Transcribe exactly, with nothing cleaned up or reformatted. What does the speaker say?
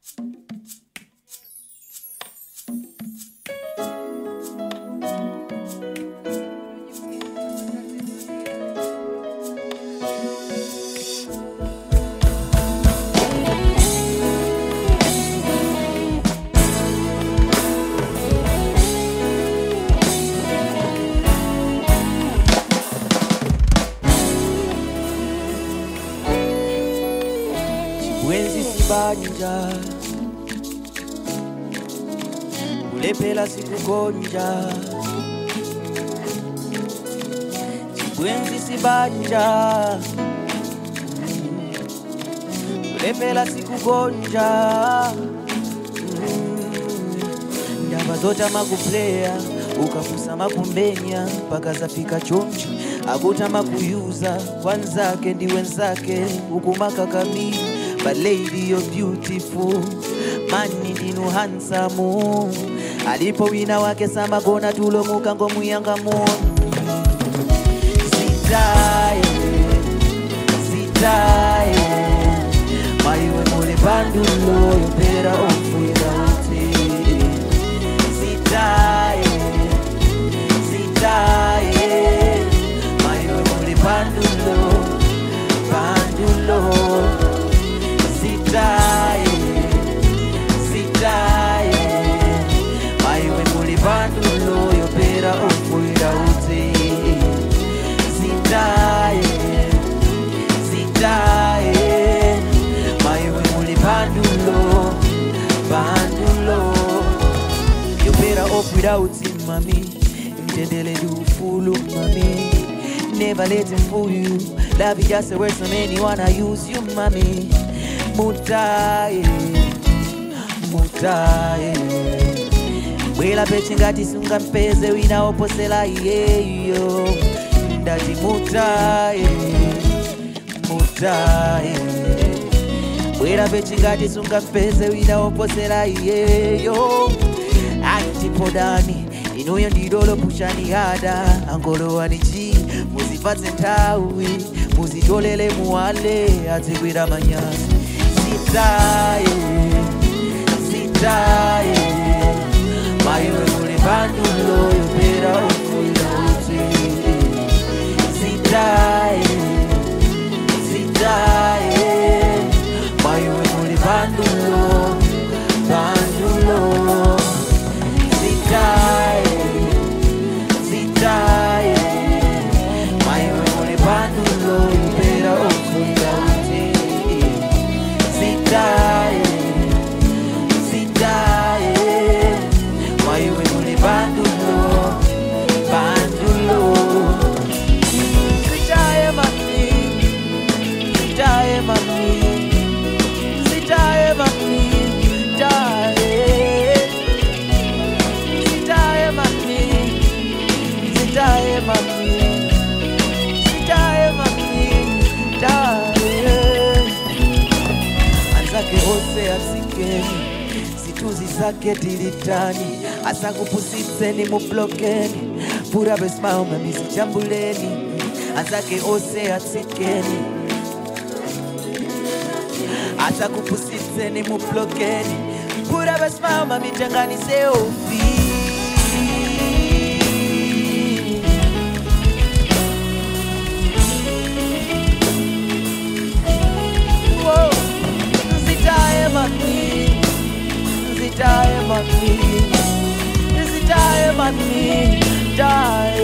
Wenzi sibanja ulepela sikugonja Wenzi sibanja ulepela sikugonja Ndava zota makuplaya ukafusa makumbenya mpaka zafika chonchi akuta makuyuza wanzake ndi wenzake ukumaka kamili. But lady, you're beautiful. Man, ndinu handsome. Alipo wina wake sama gona tulo mukango muyanga moni. Sitaye, sitaye. Maiwe mule bandulo, you better off without it. Sitaye, sitaye. Maiwe mule bandulo, bandulo. Sitaye, sitaye. Maiwe muli bandulo, you better off without it. Sitaye, sitaye. Maiwe muli bandulo, bandulo. You better off without him, mami. Mtendele do fulu, mami. Never let him fool you. Love is just a word so many wanna use you, mami. Mutaye, mutaye. Wela pechi ngati sunga mpeze wina oposela yeyo. Ndati mutaye, mutaye. Wela pechi ngati sunga mpeze wina oposela yeyo. Antipodani, inuyo ndidolo pushani hada. Angolo wanichi, muzipatse ntawi. Muzitolele muwale, atikwira manyasi. Sitaye, sitaye. Maiwe mule bandulo, you better off without it. Sitaye, sitaye. Maiwe mule bandulo, bandulo. Sitaye, sitaye. Maiwe mule bandulo, you better off without it. Sitaye, sitaye. Maiwe mule bandulo, bandulo. Sitaye mami, sitaye mami. Sitaye mami, sitaye. Sitaye mami, sitaye mami. Sitaye mami, sitaye. Anzake ose asikeni, situzi zake dilitani. Asa kupusitseni mublokeni, pura besmao mami sijambuleni. Anzake ose asikeni, asa kupusitseni mublokeni, pura besmao mami tangani seofi. Sitaye mami, sitaye mami. Sitaye mami, die.